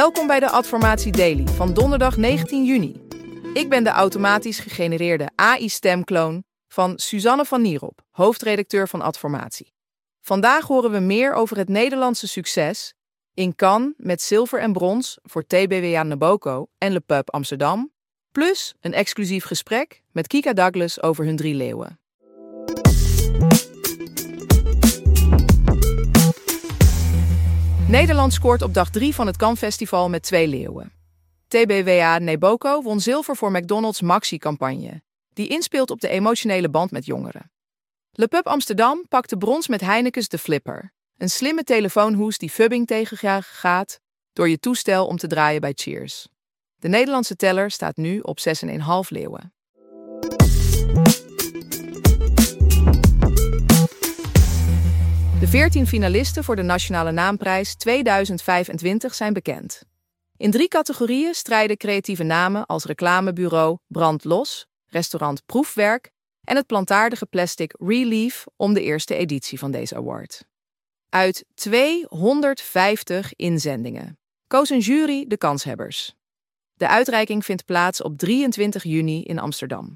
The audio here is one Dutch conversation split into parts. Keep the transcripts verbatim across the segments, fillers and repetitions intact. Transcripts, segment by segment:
Welkom bij de Adformatie Daily van donderdag negentien juni. Ik ben de automatisch gegenereerde A I-stemkloon van Suzanne van Nierop, hoofdredacteur van Adformatie. Vandaag horen we meer over het Nederlandse succes in Cannes met zilver en brons voor T B W A Naboco en Le Pub Amsterdam, plus een exclusief gesprek met Kika Douglas over hun drie leeuwen. Nederland scoort op dag drie van het Cannes Festival met twee leeuwen. T B W A Naboco won zilver voor McDonald's Maxi-campagne, die inspeelt op de emotionele band met jongeren. Le Pub Amsterdam pakte brons met Heineken's De Flipper, een slimme telefoonhoes die fubbing tegengaat door je toestel om te draaien bij Cheers. De Nederlandse teller staat nu op zes komma vijf leeuwen. De veertien finalisten voor de Nationale Naamprijs tweeduizend vijfentwintig zijn bekend. In drie categorieën strijden creatieve namen als reclamebureau Brand Los, restaurant Proefwerk en het plantaardige plastic Relief om de eerste editie van deze award. Uit tweehonderdvijftig inzendingen koos een jury de kanshebbers. De uitreiking vindt plaats op drieëntwintig juni in Amsterdam.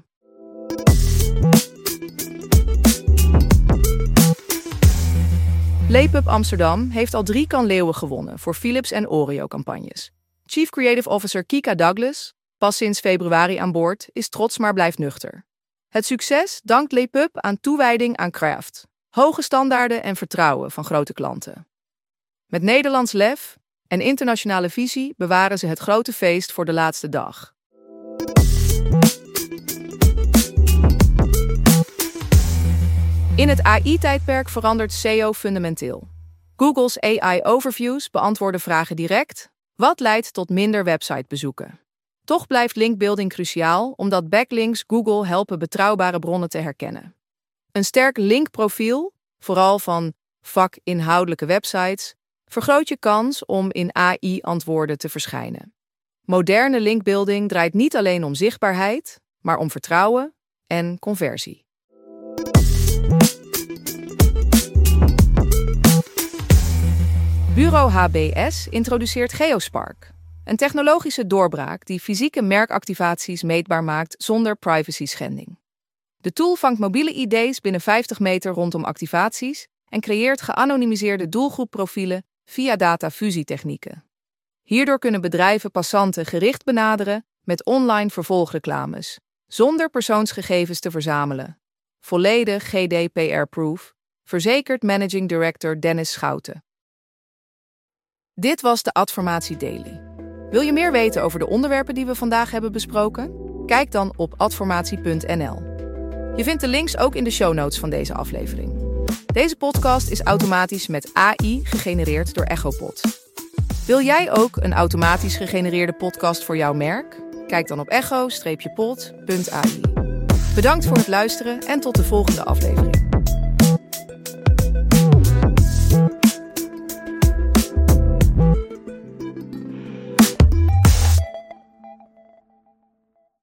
Le Pub Amsterdam heeft al drie Cannes Leeuwen gewonnen voor Philips en Oreo-campagnes. Chief Creative Officer Kika Douglas, pas sinds februari aan boord, is trots maar blijft nuchter. Het succes dankt Le Pub aan toewijding aan craft, hoge standaarden en vertrouwen van grote klanten. Met Nederlands lef en internationale visie bewaren ze het grote feest voor de laatste dag. In het A I-tijdperk verandert S E O fundamenteel. Google's A I-overviews beantwoorden vragen direct: wat leidt tot minder websitebezoeken? Toch blijft linkbuilding cruciaal, omdat backlinks Google helpen betrouwbare bronnen te herkennen. Een sterk linkprofiel, vooral van vakinhoudelijke websites, vergroot je kans om in A I-antwoorden te verschijnen. Moderne linkbuilding draait niet alleen om zichtbaarheid, maar om vertrouwen en conversie. Bureau H B S introduceert Geospark, een technologische doorbraak die fysieke merkactivaties meetbaar maakt zonder privacy-schending. De tool vangt mobiele I D's binnen vijftig meter rondom activaties en creëert geanonimiseerde doelgroepprofielen via datafusietechnieken. Hierdoor kunnen bedrijven passanten gericht benaderen met online vervolgreclames, zonder persoonsgegevens te verzamelen. Volledig G D P R-proof, verzekert Managing Director Dennis Schouten. Dit was de Adformatie Daily. Wil je meer weten over de onderwerpen die we vandaag hebben besproken? Kijk dan op adformatie punt n l. Je vindt de links ook in de show notes van deze aflevering. Deze podcast is automatisch met A I gegenereerd door Echopod. Wil jij ook een automatisch gegenereerde podcast voor jouw merk? Kijk dan op echo pod punt a i. Bedankt voor het luisteren en tot de volgende aflevering.